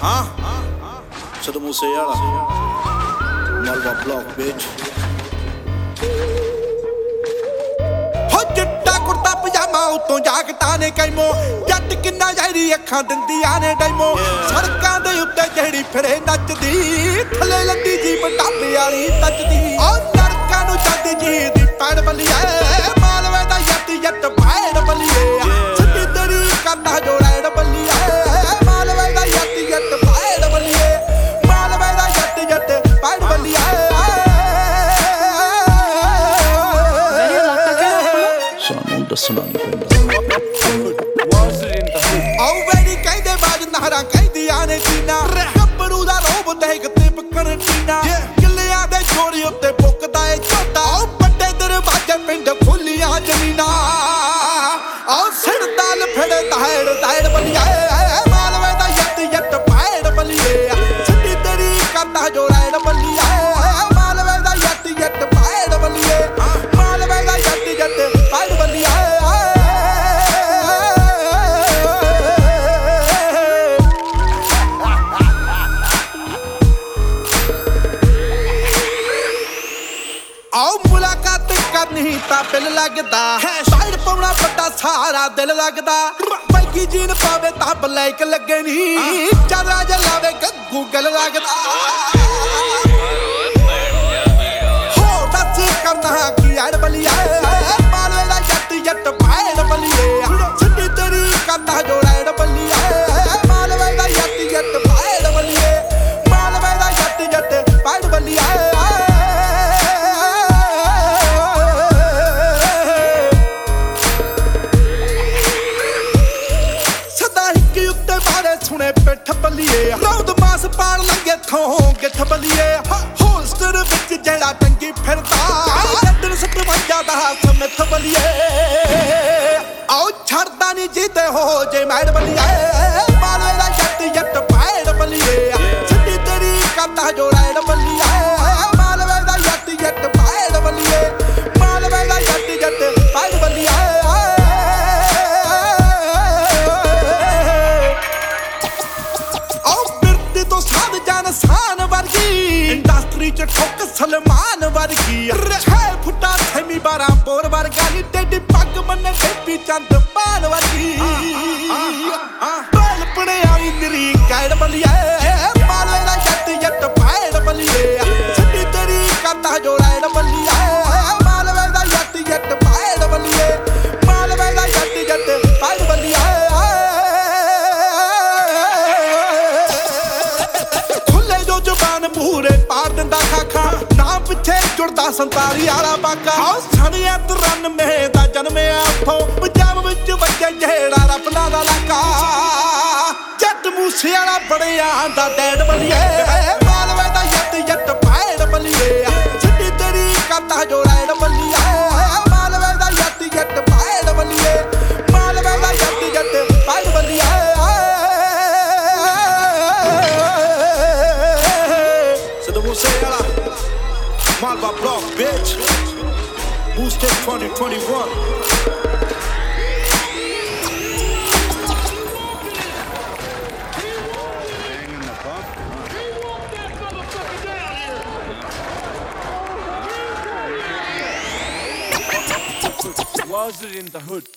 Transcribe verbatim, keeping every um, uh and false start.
ਹਾਂ ਸਿੱਧੂ ਮੂਸੇ ਵਾਲਾ ਮਾਲਵਾ ਬਲੌਕ ਵਿੱਚ ਹੋ ਚਿੱਟਾ ਕੁੜਤਾ ਪਜਾਮਾ ਉਤੋਂ ਜਾਕਟਾਂ ਨੇ ਕੈਮੋ ਜੱਟ ਕਿੰਨਾ ਜ਼ਹਿਰੀ ਅੱਖਾਂ ਦਿੰਦੀਆਂ ਨੇ ਡੈਮੋ ਸੜਕਾਂ ਦੇ ਉੱਤੇ ਜਿਹੜੀ ਫਿਰੇ ਨੱਚਦੀ ਥੱਲੇ ਲੱਦੀ ਜੀ ਮਟਾਪੇ ਵਾਲੀ ਤੱਚਦੀ ਉਹ ਲੜਕਾਂ ਨੂੰ ਜਾਂਦੀ ਜੀ ਦੀ ਪੈੜ ਬੱਲੀਏ ਮਾਲਵੇ ਦਾ ਜੱਟ ਜੱਟ ਪੈੜ ਬੱਲੀਏ ਸਿੱਧੀ ਤੇਰੀ ਕਰਦਾ ਜੋ ਰੈੜ ਬੱਲੀਏ ਮਾਲਵੇ ਦਾ ਜੱਟ ਜੱਟ ਪੈੜ ਬੱਲੀਏ ਮਾਲਵੇ ਦਾ ਜੱਟ ਜੱਟ ਪੈੜ ਬੱਲੀਏ ਸਾਨੂੰ ਦੱਸਣਾ ਨਹੀਂ ਪੈਂਦਾ ਆਉ ਵੈਰੀ ਕਹਿੰਦੇ ਬਾਜ ਨਹਰਾਂ ਕਹਿੰਦੀਆਂ ਨੇ ਚੀਨਾ ਗੱਭਰੂ ਦਾ ਰੋਬ ਦੇਖ ਤੇ ਬਕਰ ਟੀਨਾ ਕਿੱਲਿਆਂ ਦੇ ਛੋਰੀ ਉੱਤੇ ਪੁੱਕਦਾ ਏ ਝੋਟਾ ਆਉ ਵੱਡੇ ਦਰਵਾਜ਼ੇ ਪਿੰਡ ਫੁੱਲੀਆਂ ਜ਼ਮੀਨਾਂ ਆਉ ਸਿਰਦਾ ਲਫੜੇ ਤਾੜ ਤਾੜ ਬੱਲੀਏ ਮਾਲਵੇ ਦਾ ਜੱਟ ਜੱਟ ਪੈੜ ਬੱਲੀਏ ਸਿੱਧੀ ਤੇਰੀ ਕਰਦਾ ਜੋ ਰੈੜ ਬੱਲੀਏ ਮਾਲਵੇ ਦਾ ਜੱਟ ਜੱਟ ਪੈੜ ਬੱਲੀਏ ਮਾਲਵੇ ਦਾ ਜੱਟ ਜੱਟ ਪੈੜ ਬੱਲੀਏ ਆਉ ਮੁਲਾਕਾਤ ਕਰਨੀ ਤਾਂ ਬਿਲ ਲੱਗਦਾ ਸਾਈਡ ਪਾਉਣਾ ਵੱਡਾ ਸਾਰਾ ਦਿਲ ਲੱਗਦਾ ਬੈਗੀ ਜੀਨ ਪਾਵੇ ਤਾਂ ਬਲੈਕ ਲੱਗੇ ਨੀ ਚਾਦਰਾ ਜਲਾਵੇ ਗੱਗੂ ਗਲ ਲੱਗਦਾ ਹੋ ਦੱਸ ਕਰਨਾ ਕੀ ਐੜ ਬਲੀਏ ਮਾਲਵੇ ਦਾ ਜੱਟ ਜੱਟ ਪੈੜ ਬਲੀਏ ਸਿੱਧੀ ਤੇਰੀ ਕਰਦਾ ਜੋ ਰੈੜ ਬਲੀਏ ਮਾਲਵੇ ਦਾ ਜੱਟ ਜੱਟ ਪੈੜ ਬਲੀਏ ਮਾਲਵੇ ਦਾ ਜੱਟ ਜੱਟ ਪੈੜ ਬਲੀਏ ਸੁਣੇ ਪਿੱਠ ਬੱਲੀਏ ਰੌਦ ਮਾਸ ਪਾੜ ਲੰਗੇ ਥੋਂ ਗਿੱਠ ਬੱਲੀਏ ਹੋਸਟਰ ਵਿੱਚ ਜਿਹੜਾ ਟੰਗੀ ਫਿਰਦਾ ਲੱਡਣ ਸਤਵੰਜਾ ਦਾ ਸਮਿੱਥ ਬੱਲੀਏ ਆਉ ਛੱਡਦਾ ਨਹੀਂ ਜੀਤੇ ਹੋ ਜੇ ਮੈੜ ਬੱਲੀਏ ਮਾਲਵੇ ਦਾ ਜੱਟ ਜੱਟ ਪੈੜ ਬੱਲੀਏ ਸਿੱਧੀ ਤੇਰੀ ਕਰਦਾ ਜੋ ਰੈੜ ਬੱਲੀਏ ਮਾਲਵੇ ਦਾ ਜੱਟ ਜੱਟ ਪੈੜ ਬੱਲੀਏ ਮਾਲਵੇ ਦਾ ਜੱਟ ਜੱਟ ਪੈੜ ਬੱਲੀਏ ਸਾਨ ਵਰਗੀ ਇੰਡਸਟਰੀ ਚ ਠੋਕ ਸਲਮਾਨ ਵਰਗੀ ਛੇ ਫੁੱਟਾ ਥੈਮੀ ਬਾਰਾਂ ਬੋਰ ਵਰਗਾ ਨੀ ਟੇਡੀ ਪੱਗ ਮੰਨੇ ਟੇਪੀ ਚੰਦ ਪਾਨ ਵਰਗੀ ਬਲ ਪੜੇ ਆਈ ਤੇਰੀ ਗੈੜ ਬੱਲੀਏ ਮਾਲੇ ਦਾ ਜੱਟ ਜੱਟ ਪੈੜ ਬੱਲੀਏ ਸਿੱਧੀ ਤੇਰੀ ਕਰਦਾ ਜੋ ਰੈੜ ਬੱਲੀਏ ਮਾਲਵੇ ਦਾ ਜੱਟ ਜੱਟ ਪੈੜ ਬੱਲੀਏ ਮਾਲਵੇ ਦਾ ਜੱਟ ਜੱਟ ਪੈੜ ਬੱਲੀਏ ਪੂਰੇ ਪਾਰ ਦਿੰਦਾ ਖਾਖਾ ਨਾ ਪਿੱਛੇ ਜੁੜਦਾ ਸੰਤਾਰੀ ਵਾਲਾ ਬਾਕਾ ਸਣਿਆ ਤਰਾਨਵੇਂ ਦਾ ਜਨਮਿਆ ਉੱਥੋਂ ਪੰਜਾਬ ਵਿੱਚ ਵੱਜੇ ਜਿਹੜਾ ਰਪਨਾ ਦਾ ਲਾਕਾ ਜੱਟ ਮੂਸੇ ਵਾਲਾ ਬੜਿਆਂ ਦਾ ਡੈਡ ਬੱਲੀਏ ਮਾਲਵੇ ਦਾ ਜੱਟ ਜੱਟ ਪੈੜ ਬੱਲੀਏ ਸਿੱਧੀ ਤੇਰੀ ਕਰਦਾ ਜੋ ਰੈੜ ਬੱਲੀਏ ਮਾਲਵੇ ਦਾ ਜੱਟ ਜੱਟ ਪੈੜ ਬੱਲੀਏ ਮਾਲਵੇ ਦਾ ਜੱਟ ਜੱਟ ਪੈੜ ਬੱਲੀਏ Malva block, bitch. Booster twenty twenty-one. Was it in the hood?